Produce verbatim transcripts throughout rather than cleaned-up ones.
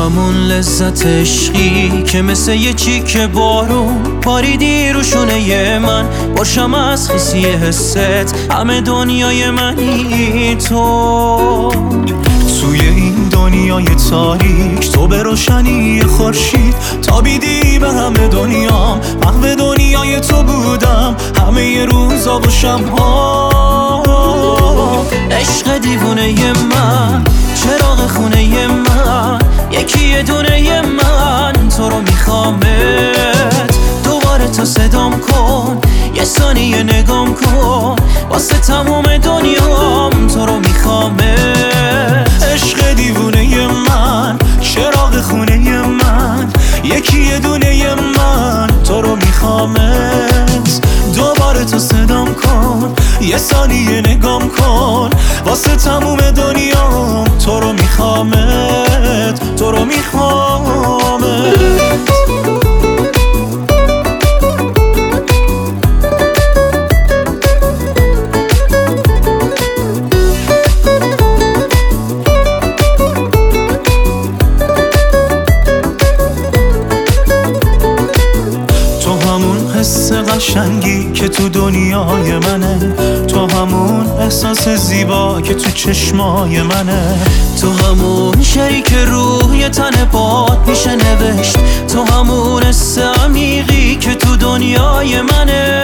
همون لذت عشقی که مثل یه چیک بارون پاریدی رو شونه من، باشم از خیسی حست همه دنیای منی تو. توی این دنیای تاریک تو به روشنی خورشید تابیدی به همه دنیام، محو دنیای تو بودم همه ی روزا و شب‌ها. عشق دیوونه من، چراغ خونه من، یکی یه دونه من، تو رو میخوامت دوباره تا صدام کن، یه ثانیه نگام کن، واسه تموم دنیام تو رو میخوامت. عشق دیوونه من، چراغ خونه من، یکی یه دونه من، تو رو میخوامت دوباره تا صدام کن، یه ثانیه نگام کن، واسه تموم دنیام تو رو میخوامت، تو رو میخوامت. حس قشنگی که تو دنیای منه، تو همون احساس زیبا که تو چشمای منه، تو همون شریک روی تن پات میشه نوشت، تو همون حس عمیقی که تو دنیای منه.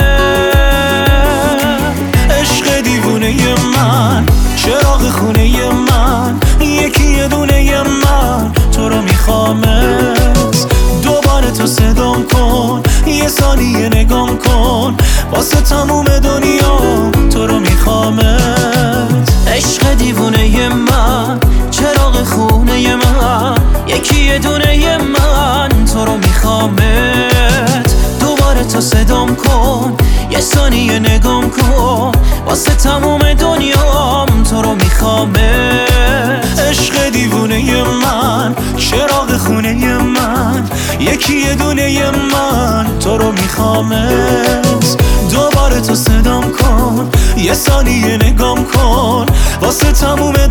عشق دیوونه من، چراغ خونه من، یکی یه دونه من، تو رو میخوامت دوباره تو صدام کن، یه ثانیه نگام کن، واسه تموم دنیا تو رو میخوامت. عشق دیوونه من، چراغ خونه من، یکی یه دونه من، تو رو میخوامت دوباره تا صدام کن، یه ثانیه نگام کن، واسه تموم دنیام تو رو میخوامت. عشق دیوونه من، چراغ خونه من، یکی یه دونه من، تو رو میخوامت دوباره تا صدام کن، یه ثانیه نگام کن، واسه تموم